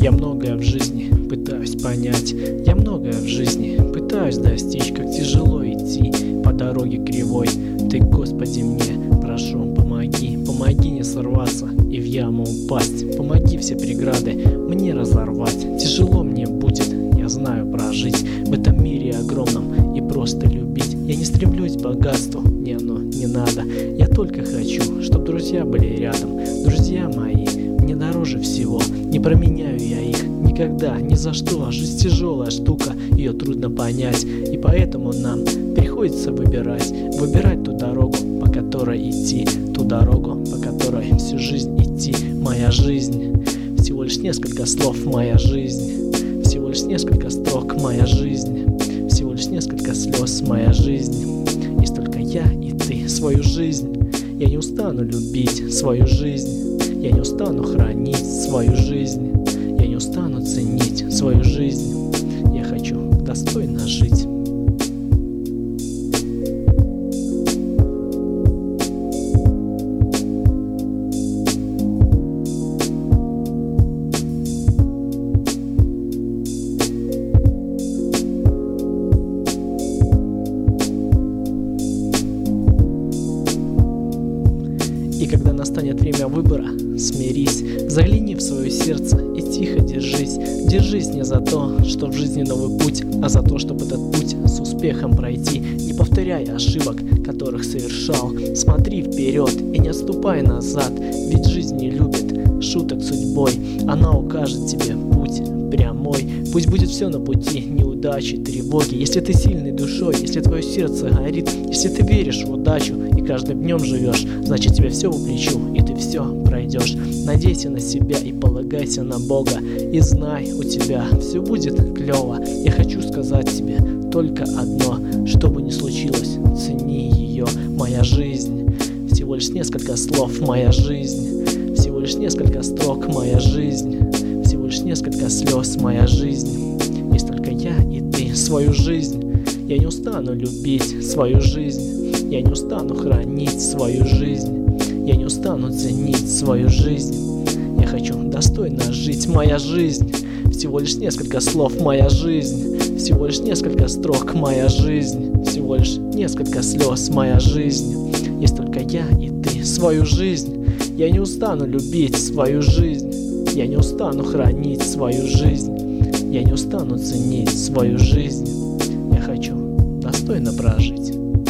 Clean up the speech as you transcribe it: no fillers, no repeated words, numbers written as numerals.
Я многое в жизни пытаюсь понять, я многое в жизни пытаюсь достичь. Как тяжело идти по дороге кривой. Ты, Господи, мне прошу, помоги. Помоги не сорваться и в яму упасть. Помоги все преграды мне разорвать. Тяжело мне будет, я знаю, прожить в этом мире огромном и просто любить. Я не стремлюсь к богатству, мне оно не надо. Я только хочу, чтоб друзья были рядом. Друзья мои мне дороже всего. Не променяю я их никогда, ни за что. Жизнь тяжелая штука, ее трудно понять. И поэтому нам приходится выбирать ту дорогу, по которой идти. Ту дорогу, по которой всю жизнь идти. Моя жизнь всего лишь несколько слов, моя жизнь всего лишь несколько строк, моя жизнь всего лишь несколько слез, моя жизнь. Есть только я и ты, свою жизнь я не устану любить, свою жизнь я не устану хранить, свою жизнь я не устану ценить, свою жизнь я хочу достойно жить. И когда настанет время выбора, смирись, загляни в свое сердце и тихо держись. Держись не за то, что в жизни новый путь, а за то, чтобы этот путь с успехом пройти. Не повторяй ошибок, которых совершал. Смотри вперед и не отступай назад, ведь жизнь не любит шуток судьбой. Она укажет тебе путь прямой. Пусть будет все на пути, неудачи, тревоги. Если ты сильной душой, если твое сердце горит, если ты веришь в удачу и каждым днем живешь, значит тебе все по плечу, и ты все пройдешь. Надейся на себя и полагайся на Бога, и знай, у тебя все будет клево. Я хочу сказать тебе только одно: что бы ни случилось, цени ее. Моя жизнь всего лишь несколько слов, моя жизнь всего лишь несколько строк, моя жизнь всего лишь несколько слез, моя жизнь. Есть только я и ты, свою жизнь я не устану любить, свою жизнь я не устану хранить, свою жизнь я не устану ценить, свою жизнь я хочу достойно жить. Моя жизнь всего лишь несколько слов, моя жизнь всего лишь несколько строк, моя жизнь всего лишь несколько слез, моя жизнь. Есть только я и ты, свою жизнь я не устану любить, свою жизнь я не устану хранить, свою жизнь я не устану ценить, свою жизнь я хочу достойно прожить.